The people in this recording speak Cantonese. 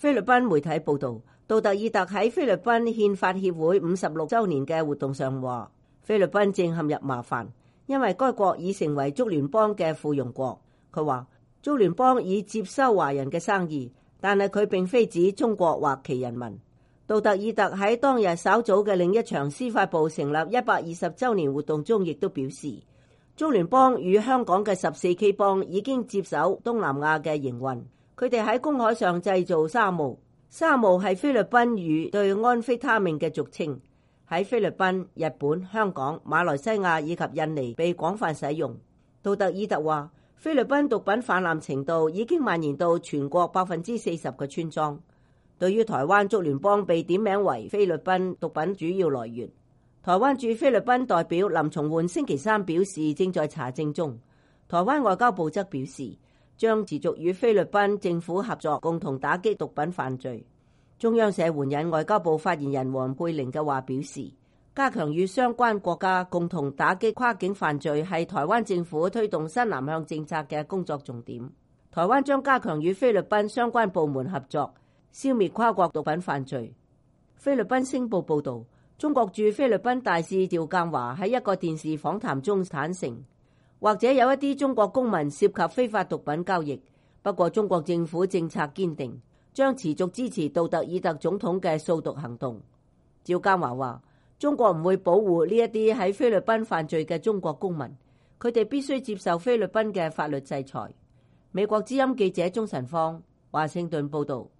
菲律賓媒體報道，杜特爾特喺菲律賓憲法協會56週年嘅活動上話，菲律賓正陷入麻煩，因為該國已成為竹聯邦嘅附庸國。佢話竹聯邦已接收華人嘅生意，但係佢並非指中國或其人民。杜特爾特喺當日稍早嘅另一場司法部成立120週年活動中，亦都表示，竹聯邦與香港嘅14K 幫已經接手東南亞嘅營運。佢哋喺公海上製造沙姆，沙姆係菲律賓語對安非他命嘅俗稱，喺菲律賓、日本、香港、馬來西亞以及印尼被廣泛使用。杜特爾特話，菲律賓毒品氾濫程度已經蔓延到全國40%嘅村莊。對於台灣竹聯邦被點名為菲律賓毒品主要來源，台灣駐菲律賓代表林重煥星期三表示正在查證中。台灣外交部則表示，將持續與菲律賓政府合作，共同打擊毒品犯罪。中央社援引外交部發言人黃佩玲嘅話表示，加強與相關國家共同打擊跨境犯罪係台灣政府推動新南向政策嘅工作重點。台灣將加強與菲律賓相關部門合作，消滅跨國毒品犯罪。菲律賓星報報導，中國駐菲律賓大使趙鑑華喺一個電視訪談中坦承，或者有一啲中國公民涉及非法毒品交易，不過中國政府政策堅定，將持續支持杜特爾特總統嘅掃毒行動。趙鑑華話，中國唔會保護呢一啲喺菲律賓犯罪嘅中國公民，佢哋必須接受菲律賓嘅法律制裁。美國之音記者鍾晨芳華盛頓報導。